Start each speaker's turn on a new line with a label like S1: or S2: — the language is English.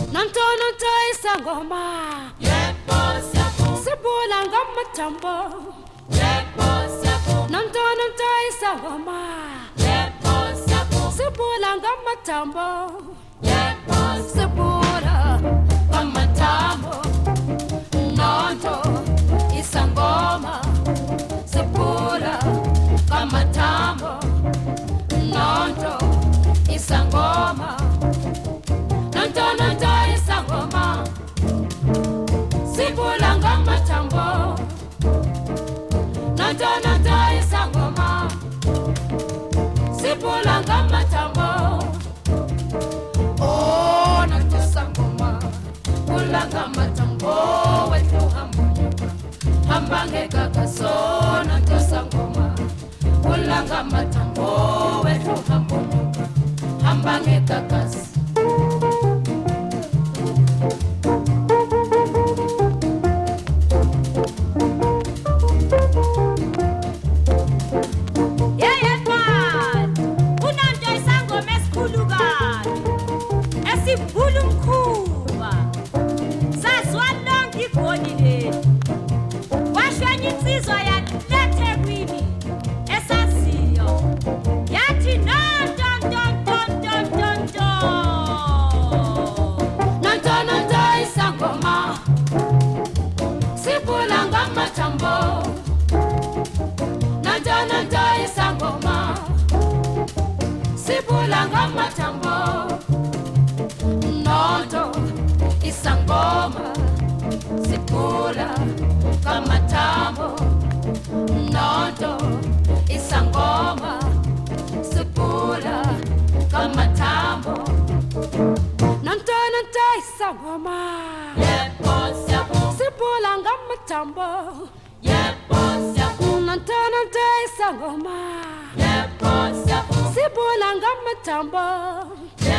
S1: Nantono toisa ngoma.
S2: Yebo siyavuma.
S1: Sibula ngamathambo.
S2: Yebo siyavuma.
S1: Nantono toisa ngoma.
S2: Yebo siyavuma.
S1: Sibula ngamathambo.
S2: Yebo
S1: Sibula ngamathambo. Nonto isangoma. Sibula ngamathambo. Nonto isangoma. Nantono isangoma. Sibula ngamathambo. Nantono isangoma. Sibula ngamathambo. Oh, nanto sangoma. Bula ngamathambo. Wethu hamunyuka. Hamba ngekakaso. Nanto sangoma. Bula ngamathambo. Wethu hamunyuka. Hamba ngekakaso. Sibula ngamathambo.